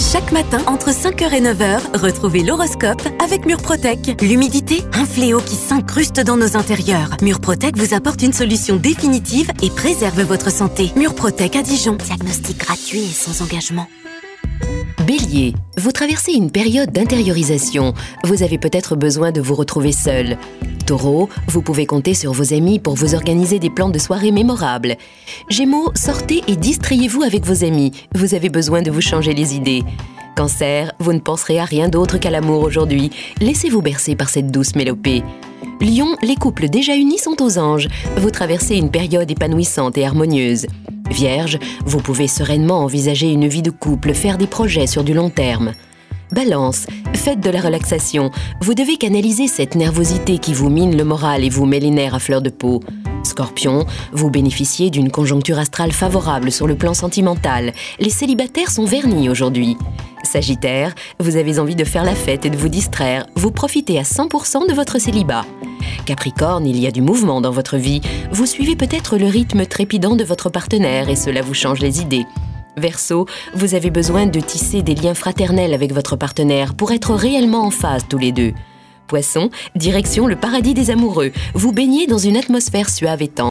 Chaque matin, entre 5h et 9h, retrouvez l'horoscope avec Murprotec. L'humidité, un fléau qui s'incruste dans nos intérieurs. Murprotec vous apporte une solution définitive et préserve votre santé. Murprotec à Dijon. Diagnostic gratuit et sans engagement. Bélier, vous traversez une période d'intériorisation. Vous avez peut-être besoin de vous retrouver seul. Taureau, vous pouvez compter sur vos amis pour vous organiser des plans de soirée mémorables. Gémeaux, sortez et distrayez-vous avec vos amis. Vous avez besoin de vous changer les idées. Cancer, vous ne penserez à rien d'autre qu'à l'amour aujourd'hui. Laissez-vous bercer par cette douce mélopée. Lion, les couples déjà unis sont aux anges. Vous traversez une période épanouissante et harmonieuse. Vierge, vous pouvez sereinement envisager une vie de couple, faire des projets sur du long terme. Balance, faites de la relaxation. Vous devez canaliser cette nervosité qui vous mine le moral et vous met les nerfs à fleur de peau. Scorpion, vous bénéficiez d'une conjoncture astrale favorable sur le plan sentimental. Les célibataires sont vernis aujourd'hui. Sagittaire, vous avez envie de faire la fête et de vous distraire. Vous profitez à 100% de votre célibat. Capricorne, il y a du mouvement dans votre vie. Vous suivez peut-être le rythme trépidant de votre partenaire et cela vous change les idées. Verseau, vous avez besoin de tisser des liens fraternels avec votre partenaire pour être réellement en phase tous les deux. Poisson, direction le paradis des amoureux. Vous baignez dans une atmosphère suave et tendre.